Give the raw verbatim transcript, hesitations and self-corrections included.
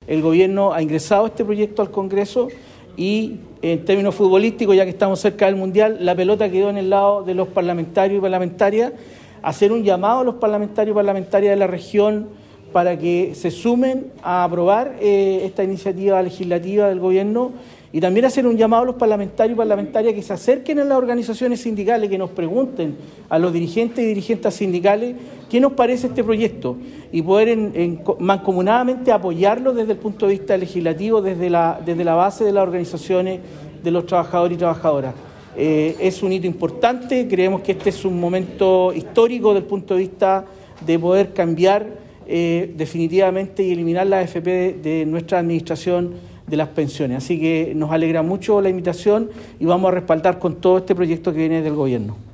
el Gobierno ha ingresado este proyecto al Congreso y en términos futbolísticos, ya que estamos cerca del Mundial, la pelota quedó en el lado de los parlamentarios y parlamentarias, hacer un llamado a los parlamentarios y parlamentarias de la región para que se sumen a aprobar eh, esta iniciativa legislativa del Gobierno y también hacer un llamado a los parlamentarios y parlamentarias que se acerquen a las organizaciones sindicales, que nos pregunten a los dirigentes y dirigentes sindicales qué nos parece este proyecto y poder en, en, mancomunadamente apoyarlo desde el punto de vista legislativo, desde la, desde la base de las organizaciones de los trabajadores y trabajadoras. Eh, es un hito importante, creemos que este es un momento histórico desde el punto de vista de poder cambiar eh, definitivamente y eliminar la A F P de, de nuestra administración de las pensiones. Así que nos alegra mucho la invitación y vamos a respaldar con todo este proyecto que viene del Gobierno.